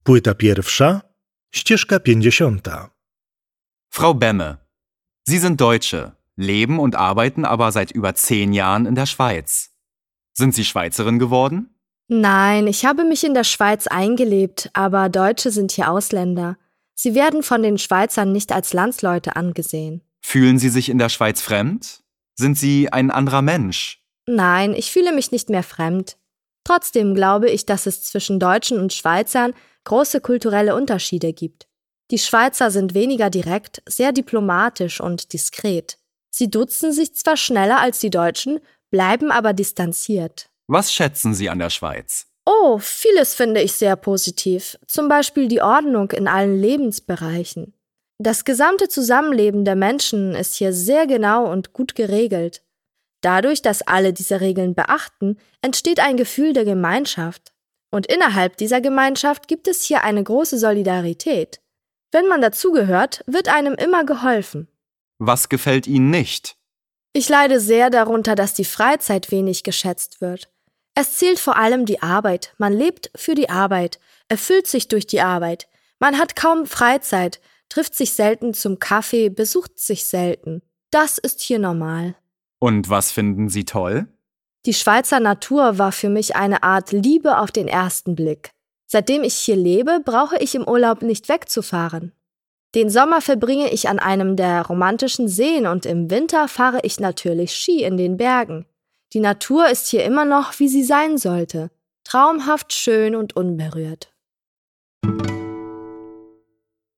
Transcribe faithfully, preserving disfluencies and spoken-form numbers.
Płyta pierwsza, ścieżka pięćdziesiąta. Frau Bemme, Sie sind Deutsche, leben und arbeiten aber seit über zehn Jahren in der Schweiz. Sind Sie Schweizerin geworden? Nein, ich habe mich in der Schweiz eingelebt, aber Deutsche sind hier Ausländer. Sie werden von den Schweizern nicht als Landsleute angesehen. Fühlen Sie sich in der Schweiz fremd? Sind Sie ein anderer Mensch? Nein, ich fühle mich nicht mehr fremd. Trotzdem glaube ich, dass es zwischen Deutschen und Schweizern große kulturelle Unterschiede gibt. Die Schweizer sind weniger direkt, sehr diplomatisch und diskret. Sie duzen sich zwar schneller als die Deutschen, bleiben aber distanziert. Was schätzen Sie an der Schweiz? Oh, vieles finde ich sehr positiv. Zum Beispiel die Ordnung in allen Lebensbereichen. Das gesamte Zusammenleben der Menschen ist hier sehr genau und gut geregelt. Dadurch, dass alle diese Regeln beachten, entsteht ein Gefühl der Gemeinschaft. Und innerhalb dieser Gemeinschaft gibt es hier eine große Solidarität. Wenn man dazugehört, wird einem immer geholfen. Was gefällt Ihnen nicht? Ich leide sehr darunter, dass die Freizeit wenig geschätzt wird. Es zählt vor allem die Arbeit. Man lebt für die Arbeit, erfüllt sich durch die Arbeit. Man hat kaum Freizeit, trifft sich selten zum Kaffee, besucht sich selten. Das ist hier normal. Und was finden Sie toll? Die Schweizer Natur war für mich eine Art Liebe auf den ersten Blick. Seitdem ich hier lebe, brauche ich im Urlaub nicht wegzufahren. Den Sommer verbringe ich an einem der romantischen Seen und im Winter fahre ich natürlich Ski in den Bergen. Die Natur ist hier immer noch, wie sie sein sollte. Traumhaft schön und unberührt.